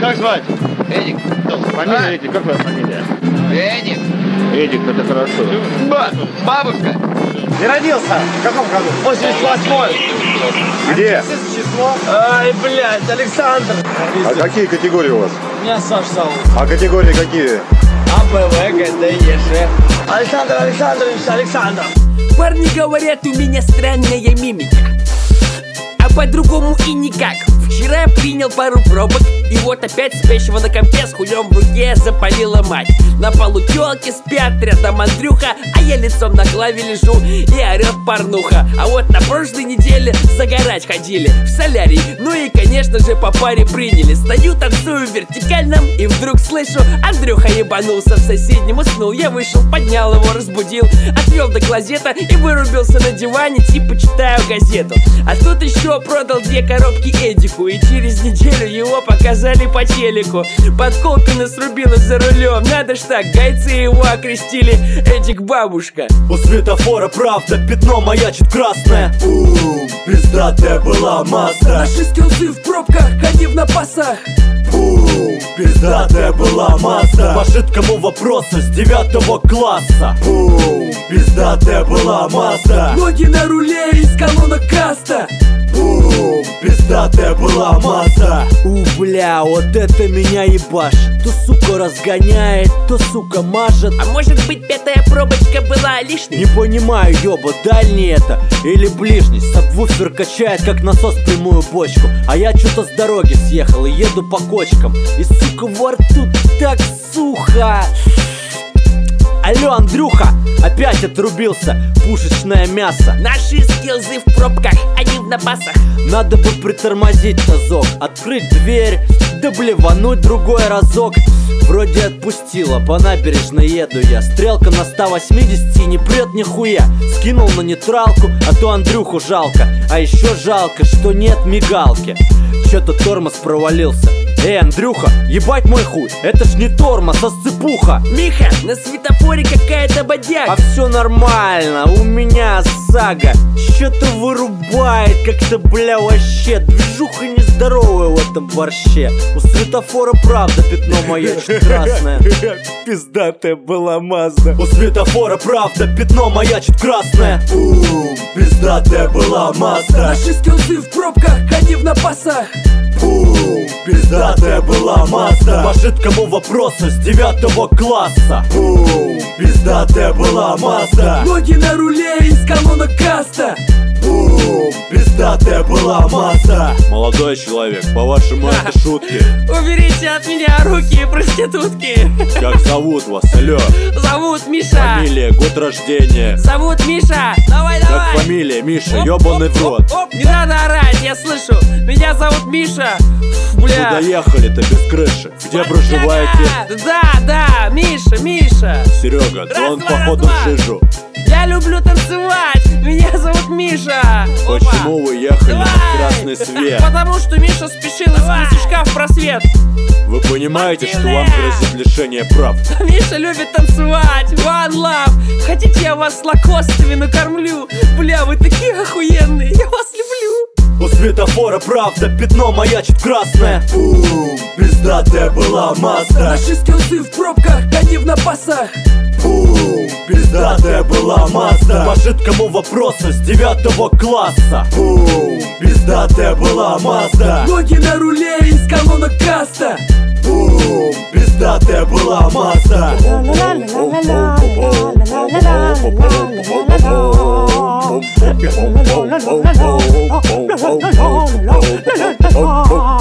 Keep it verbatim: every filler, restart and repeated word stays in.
Как звать? Эдик. Фамилия А? Эдик, как твоя фамилия? Эдик. Эдик, это хорошо. Ба бабушка. Ты родился в каком году? восемьдесят восьмой. Где? Число? Ай, блядь, Александр. А какие категории у вас? Меня Саш зовут. А категории какие? А, Б, В, Г, Д, Е, Ш. Александр Александрович Александров. Парни говорят, у меня странная мимика, а по-другому и никак. Вчера я принял пару пробок, и вот опять спящего на компе с хуем в руке запалила мать. На полу тёлки спят, рядом Андрюха, а я лицом на клаве лежу и орёт порнуха. А вот на прошлой неделе загорать ходили в солярий, ну и конечно же по паре приняли. Стою, танцую в вертикальном, и вдруг слышу: Андрюха ебанулся в соседнем, уснул. Я вышел, поднял его, разбудил, отвел до клозета и вырубился на диване, типа читаю газету. А тут еще продал две коробки Эдику, и через неделю его показали по телеку. Подколпина срубилась за рулем, надо ж так, гайцы его окрестили Эдик бабушка. У светофора правда, пятно маячит красное. Бум, пиздатая была Мазда. Наши скилзы в пробках, ходи в напасах. Бум, пиздатая была Мазда. По жидкому вопросу с девятого класса. Бум, пиздатая была Мазда. Ноги на руле из колонок каста. Бум, пиздатая была Мазда. У, бля, вот это меня ебашит. То сука разгоняет, то сука мажет. А может быть пятая пробочка была лишней? Не понимаю, ёба, дальний это или ближний. Сабвуфер качает, как насос прямую бочку. А я что-то с дороги съехал и еду по кочкам. И сука во рту так сухо. Алло, Андрюха, опять отрубился, пушечное мясо. Наши скилзы в пробках, они в напасах. Надо бы притормозить тазок, открыть дверь, да блевануть другой разок. Вроде отпустила, по набережной еду я. Стрелка на ста восьмидесяти не прет нихуя. Скинул на нейтралку, а то Андрюху жалко. А еще жалко, что нет мигалки. Чё-то тормоз провалился. Эй, Андрюха, ебать мой хуй, это ж не тормоз, а сцепуха. Миха, на светофоре какая-то бодяга. А все нормально, у меня сага. Что-то вырубает, как-то, бля, вообще. Движуха нездоровая в этом борще. У светофора правда пятно маячит красное. Пиздатая была Мазда. У светофора правда пятно маячит красное. Бум, пиздатая была Мазда. Наши скилзы в пробках, ходи в напасах. Бум, пиздатая была Мазда. По жидкому вопросу с девятого класса. Бум, пиздатая была Мазда. Ноги на руле из колонок каста. Бум, пиздатая была Мазда. Молодой человек, по-вашему это шутки? Уберите от меня руки, проститутки. Как зовут вас, алло? Зовут Миша. Фамилия, год рождения. Зовут Миша. Давай, давай. Как фамилия, Миша, Оп, ёбаный оп, в рот. оп, оп. Не надо орать, я слышу. Меня зовут Миша. Фу, бля. Куда ехали-то без крыши? Где проживаете? Да, да, Миша, Миша. Серега, да Раз, он два, походу раз, в два. жижу. Я люблю танцевать. Меня зовут Миша. Опа. Почему вы ехали Давай. на красный свет? Потому что Миша спешил из красивка в просвет. Вы понимаете, что вам грозит лишение прав? Миша любит танцевать. One love. Хотите, я вас лакостами накормлю? Бля, вы такие охуенные. Я вас люблю. У светофора правда пятно маячит красное. Бум, пиздатая была Мазда. Наши скилзы в пробках, ходи в напасах. Бум, пиздатая была Мазда. По жидкому вопросу с девятого класса. Бум, пиздатая была Мазда. Ноги на руле из колонок каста. Бум, пиздатая была Мазда. La la la la la la la la la la la la la la la la la la